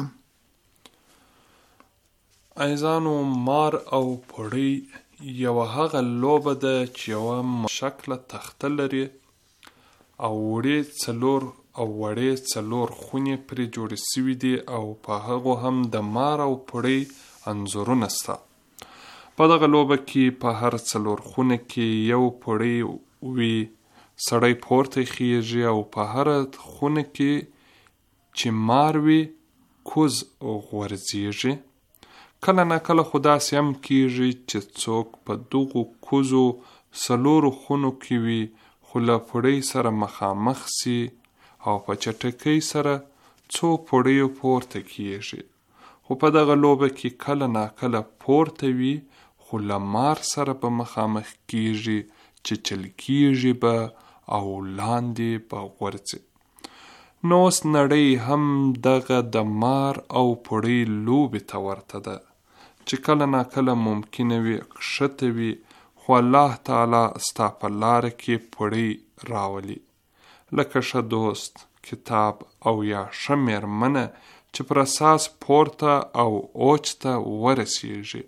عزیزانو، مار او پړی یوه هغه لوبه ده چې یوه مشکله تخته لري او وړې څلور او وړې څلور خونې پرې جوړې سوي دي او په هغو هم د مار او پړی انځورونه سته. په دغه لوبه کې په هر څلور خونه کې یو پړی وي. سړی پورته خیږي او په هر خونه کې چې مار وي کوز غورځېږي. کله نه کله خو داسې هم کیږي چې څوک په دغو کوزو څلورو خونو کې وي خو له پړۍ سره مخامخ سي او په چټکۍ سره څو پړیو پورته کیږي، خو په دغه لوبه کې کله نا کله پورته وي خو له مار سره به مخامخ کیږي چې چل کیږي به او لاندې به غورځي. نو اوس نړۍ هم دغه د مار او پړۍ لوبې ته ورته ده چې کله نا کله ممکنه وي ښکته وي خو الله تعالی ستا په لاره کې پړۍ راولي، لکه ښه دوست، کتاب او یا ښه میرمنه چې پر اساس پورته او اوج ته ورسیږي.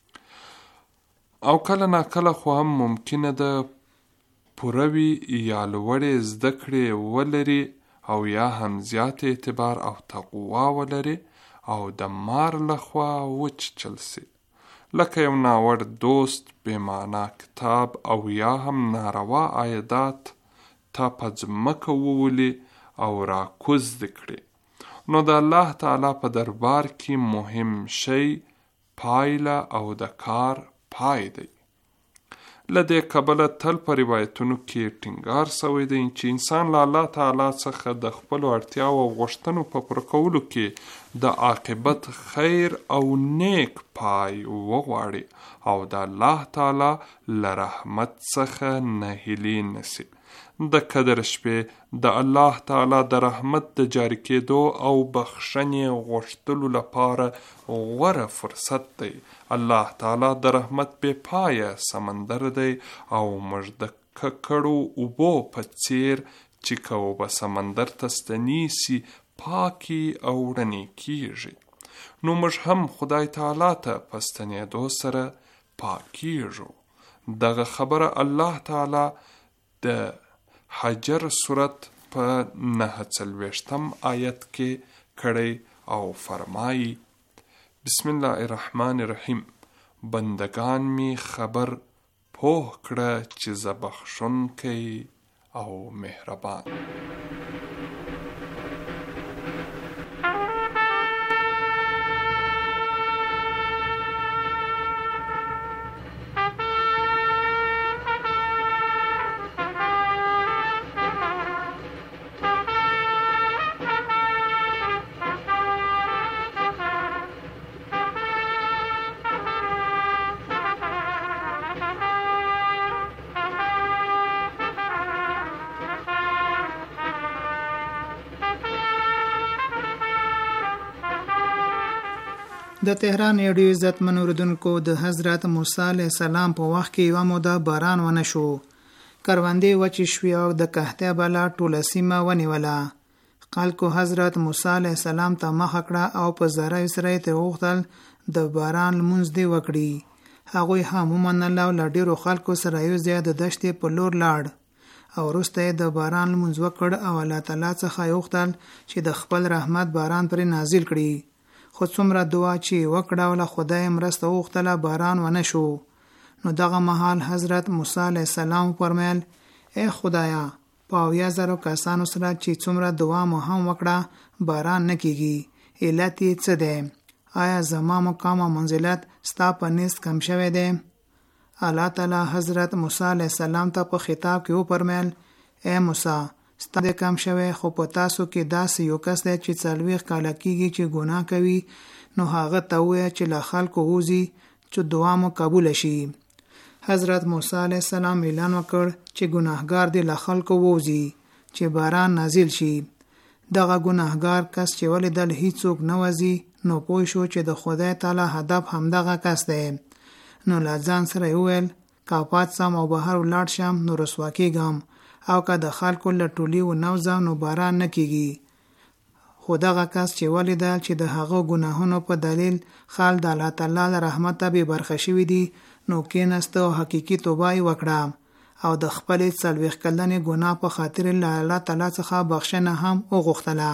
او کله نا کله خو هم ممکنه ده پوره وي یا لوړې زده کړې ولري او یا هم زیات اعتبار او تقوا ولري او د مار لخوا وچیچل سي، لکه یو ناوړ دوست، بې معنا کتاب او یا هم ناروا عایدات تا په ځمکه وولي او راکوز دې کړي. نو د الله تعالی په دربار کې مهم شی پایله او د کار پای دی. له دې کبله تل په روایتونو کې ټینګار سوی دی چې انسان له الله تعالی څخه د خپلو اړتیاو او غوښتنو په پوره کولو کې د عاقبت خیر او نیک پای وغواړي او د الله تعالی له رحمت څخه نهیلي نسی. د قدر شپې د الله تعالی د رحمت د جاری کېدو او بخښنې غوښتلو لپاره غوره فرصت دی. الله تعالی د رحمت بې پایه سمندر دی او موږ د ککړو اوبو په څیر چې که اوبه سمندر ته ستنیسي پاکي او رڼې کیږي، نو موږ هم خدای تعالی ته په ستنېدو سره پاکیږو. دغه خبره الله تعالی د حجر سورت په نهه څلوېښتم آیت کې کړی او فرمایي: بسم الله الرحمن الرحیم، بندگان می خبر پوه کړه چې زه بخښونکی او مهربان. د تهران یو ډیر عزتمن اوریدونکو، د حضرت موسی علیه السلام په وخت کې یوه موده باران ونه شو، کروندې وچې شوې او د قحطۍ بلا ټوله سیمه ونیوله. خلکو حضرت موسی علیه السلام ته مخه کړه او په زاریو سره یې ترې غوښتل د باران لمونځ دې وکړي. هغوی هم ومنله او له ډېرو خلکو سره یو ځای د دښتې په لور لاړ او وروسته یې د باران لمونځ وکړ او الله تعالی څخه یې غوښتل چې د خپل رحمت باران پرې نازل کړي. خو څومره دعا چې وکړه او له خدای مرسته وغوښتله باران ونه شو. نو دغه مهال حضرت موسی علیه السلام فرمایل: ای خدایا، په اویا زرو کسانو سره چې څومره دعا مو هم وکړه باران نه کیږي، علت یې څه دی؟ آیا زما مقام او منزلت ستا په نزد کم شوی دی؟ الله تعالی حضرت موسی علیه السلام ته په خطاب کې وفرمایل: ای موسی، ستا د کم شوی، خو په تاسو کې داسې یو کس دی چې څلوېښت کاله کېږي چې ګناه کوي، نو هغه ته ووایه چې له خلکو ووځي چې دعا مو قبوله شي. حضرت موسی علیه السلام اعلان وکړ چې ګناهګار دی له خلکو ووځي چې باران نازل شي. دغه ګناهګار کس چې ولیدل هیڅوک نه وځي، نو پوه شو چې د خدای تعالی هدف همدغه کس دی. نو له ځان سره یې وویل: که پاڅم او بهر ولاړ شم نو رسوا کېږم، او که د خلکو له ټولي ونوځم نو باران نه کیږي. خو دغه کس چې ولیدل چې د هغه ګناهونو په دلیل خلک د الله تعالی له رحمته بې برخه شوي دي، نو کېناسته او حقیقي توبه یې وکړه او د خپلې څلوېښت کلنې ګناه په خاطر له الله تعالی څخه بخښنه هم وغوښتله.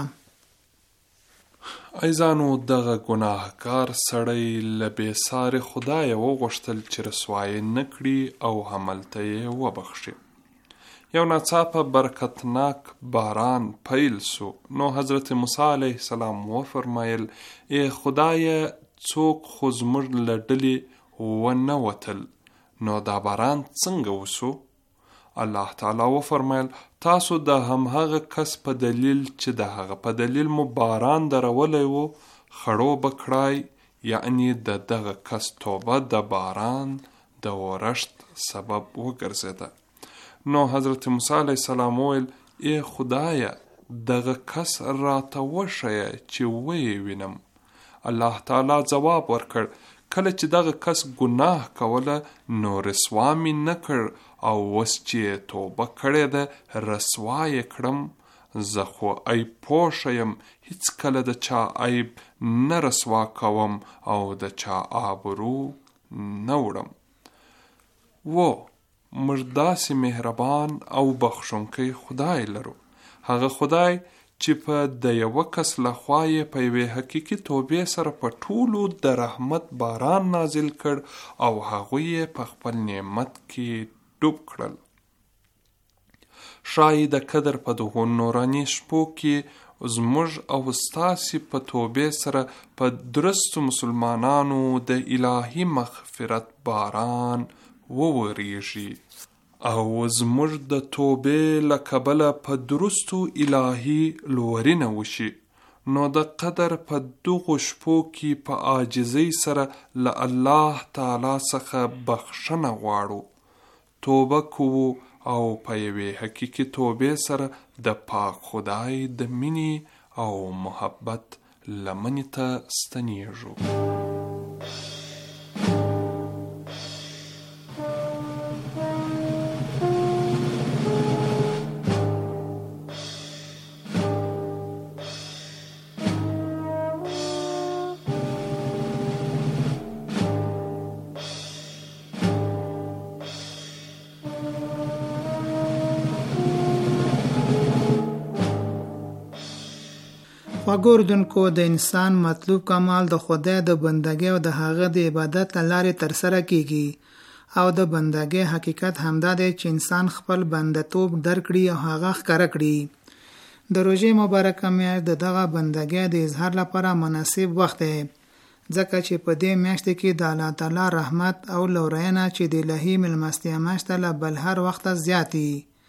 عزیزانو، دغه ګناهکار سړی له بې ساري خدایه وغوښتل چې رسوایي نه کړي او هملته یې وبخښي. یو ناڅاپه برکتناک باران پیل سو. نو حضرت موسی علیه السلام وفرمایل: ای خدای، څوک خو زموږ له ډلې ونه وتل، نو دا باران څنګه وسو؟ الله تعالی وفرمایل تاسو د همهغه کس په دلیل چې د هغه په دلیل مو باران درولی و خړوبه کړای، یعنی د دغه کس توبه د باران د ورشت سبب وګرځیده. نو حضرت موسی علیه السلام وویل ای خدایه دغه کس راته وښیه چې ویې وینم. الله تعالی ځواب ورکړ کله چې دغه کس ګناه کوله نو رسوا مې نه کړ او اوس چې توبه کړې ده رسوا یې کړم. زه خو عیب پوښه یم، هیڅ کله د چا عیب نه رسوا کوم او د چا آبرو نه وړم. و موږ داسې مهربان او بخښونکی خدای لرو، هغه خدای چې په د یوه کس لخوا یې په یوې حقیقي توبې سره په ټولو د رحمت باران نازل کړ او هغوی یې په خپل نعمت کې ډوب کړل. شاید د قدر په دغو نوراني شپو کې زموږ او ستاسې په توبې سره په درستو مسلمانانو د الهي مغفرت باران ووریږي او زموږ د توبې له کبله په درستو الهي لورینه وشي. نو د قدر په دغو شپو کې په عاجزۍ سره له الله تعالی څخه بخښنه غواړو، توبه کوو او په یوې حقیقي توبې سره د پاک خدای د مینې او محبت لمنې ته ستنیږو. خواږه اردوونکو، د انسان مطلوب کمال د خدای د بندګۍ او د هغه د عبادت له لارې ترسره کیږي او د بندګۍ حقیقت همدا دی چې انسان خپل بندتوب درکړي او هغه ښکاره کړي. د روژې مبارکه میاشت د دغه بندګۍ د اظهار لپاره مناسب وخت دی، ځکه چې په دې میاشت کې د الله تعالی رحمت او لورینه چې د الهي ملمستیا میاشت له بل هر وخت زیاتی.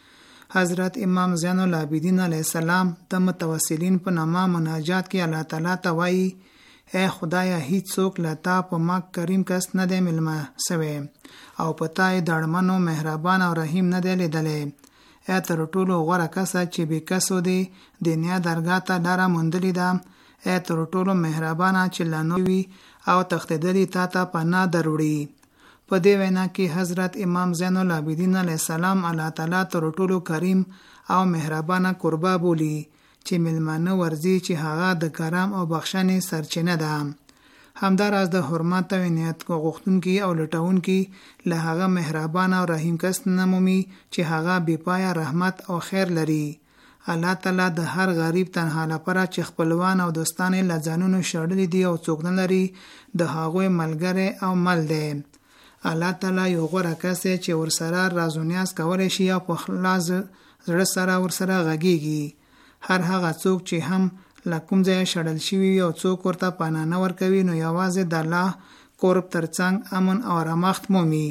حضرت امام زین العابدین علیه السلام د متوسلین په نامه مناجات کې الله تعالی ته وایي اے خدایا هیڅ څوک له تا په ماک کریم کس نه دی ملمه سوی او په تا یې د اړمنو مهربان او رحیم نه دی لیدلی. اے تر ټولو غوره کسه چې بې کسو دی دنیا درګاه ته لاره موندلې ده. اے تر ټولو مهربانه چې لا نو وي او تښتېدلي تا ته پناه دروړي. په دې وینا کې حضرت امام زین العابدین علیه السلام الله تعالی تر ټولو کریم او مهربانه قربا بولی چې ملمانه ورزي چې هغه د کرم او بخښنې سرچینه ده. همداراز د حرمت او عنایت غوښتونکي او لټونکي له هغه مهربانه او رحیم کس نه مومي چې هغه بې پایه رحمت او خیر لري. الله تعالی د هر غریب تنها لپاره چې خپلوان او دوستان له ځانونو شړلي دي او څوک نه لري د هغوی ملګری او مل دی. الله تعالی یو غوره کس دی چې ورسره راز و نیاز کولی شي او په خلاص زړه سره ورسره غږیږي. هر هغه څوک چې هم له کوم ځایه شړل شوي او څوک ورته پناه نه ورکوي نو یوازې د الله قرب ترڅنګ امن او آرامښت مومي.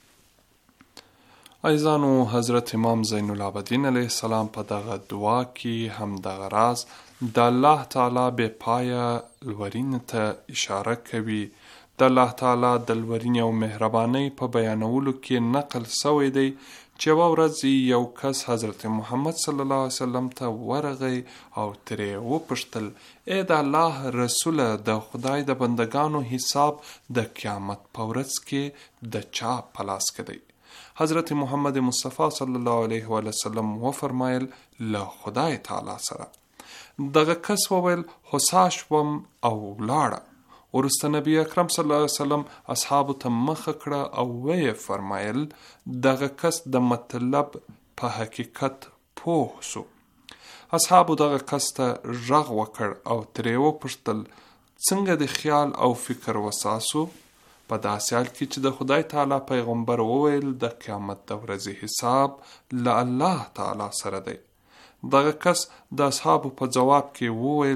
عزیزانو، حضرت امام زین العابدین علیه السلام په دغه دعا کې هم دغه راز د الله تعالی بې پایه لورینې ته اشاره کوي. د الله تعالی د لورینې او مهربانۍ په بیانولو کې نقل سوی دی چې یوه ورځ یو کس حضرت محمد صلی الله علیه وسلم ته ورغی او ترې وپوښتل ای د الله رسوله د خدای د بندگانو حساب د قیامت په ورځ کې د چا په لاس کې دی؟ حضرت محمد مصطفی صلی الله علیه وسلم وفرمایل له خدای تعالی سره. دغه کس وویل هوسا شوم او لاړه. ورسته نبی اکرم صلی الله علیه وسلم اصحابو ته مخه کړه او ویې فرمایل دغه کس د مطلب په حقیقت پوه سو. اصحابو دغه کس ته غږ وکړ او ترې وپوښتل څنګه د خیال او فکر وساسو؟ په داسې حال کې چې د خدای تعالی پیغمبر وویل د قیامت د ورځې حساب له الله تعالی سره دی. دغه کس د اصحابو په جواب کې وویل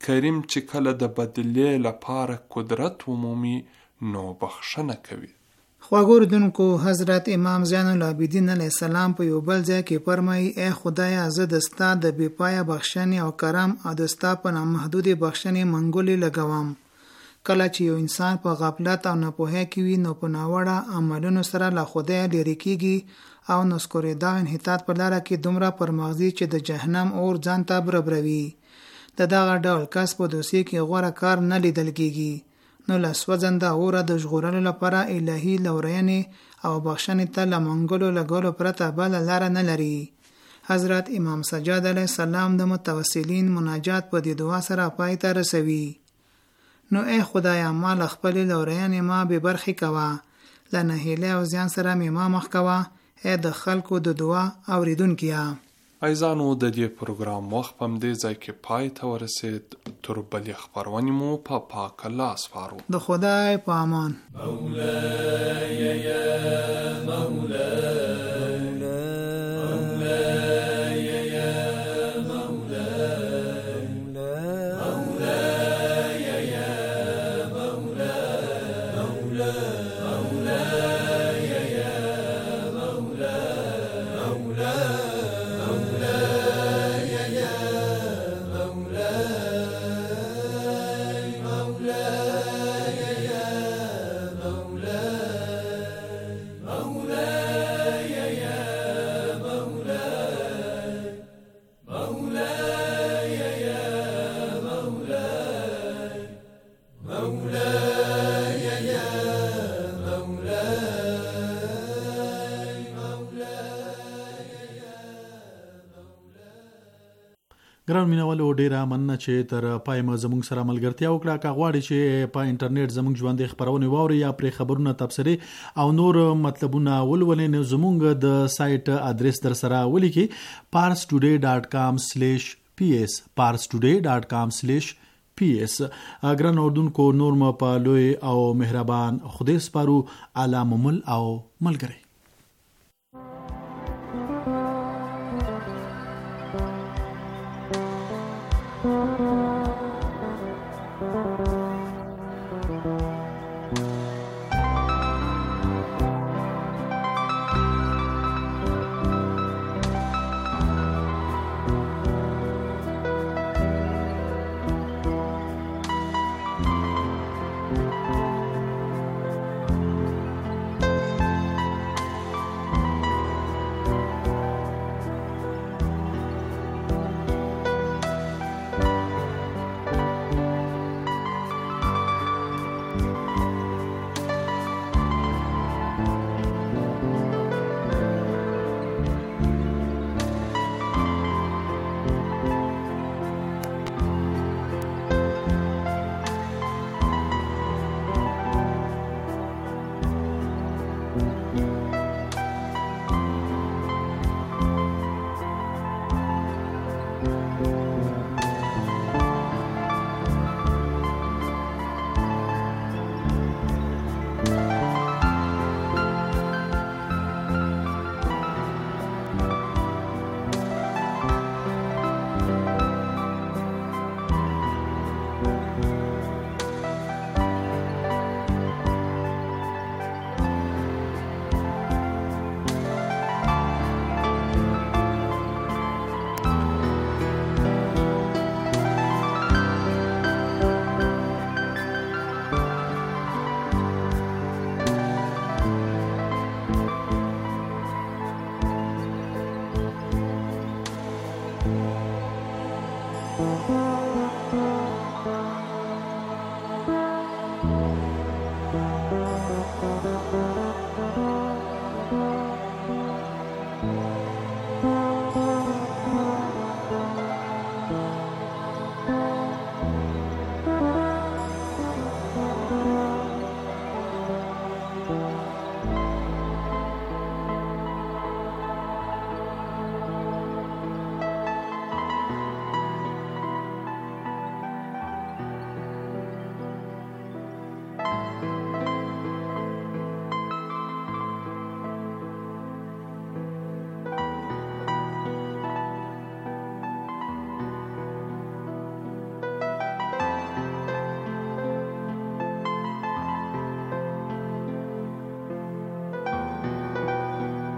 کریم چې کله د بدلې لپاره قدرت ومومي نو بخښنه کوي. خواږه اردوونکو، حضرت امام زین العابدین علیه السلام په یو بل ځای کې فرمایي: ای خدایا، زه د ستا د بې پایه بخښنې او کرم او د ستا په نامحدودې بخښنې منګولې لګوم. کله چې یو انسان په غفلت او ناپوهۍ کې وي نو په ناوړه عملونو سره له خدای لرې کېږي او نسکورېدا انحطاط په لاره کې دومره پرمغزي چې د جهنم اور ځان ته برابروي. د دغه ډول کس په دوسیه کې غوره کار نه لیدل کېږي. نو له سوځنده اوره د ژغورلو لپاره الهي لورینې او بخښنې ته له منګولو لګولو پرته بله لاره نه لري. حضرت امام سجاد علیه السلام د متوسلین مناجات په دې دعا سره پای ته رسوي: نو ای خدایا، ما له خپلې لورینې ما بې برخې کوه، له نهیلۍ او زیان سره مې ما مخ کوه، ای د خلکو د دعا اوریدونکیه. عزیزانو، د دې پروګرام وخت په همدې ځای کې پای ته ورسید. تر بلې خپرونې مو په پا پاک الله سپارو. د خدای په امان. مولاي يا مولاي ګران مینوالو، ډیره مننه چې تر پای مو زموږ سره ملګرتیا وکړه. که غواړئ چې په انټرنیټ زموږ ژوند خبرونه واورئ یا پرې خبرونه تبصرې او نور مطلبونه ولولئ، نو زموږ د سایت ادرس در سره ولیکئ: pars today dot com slash p s pars today dot com slash p s. ګران اردوونکو، نور مو په لوی او مهربان خدای سپارو. اعلی ممل او ملګری.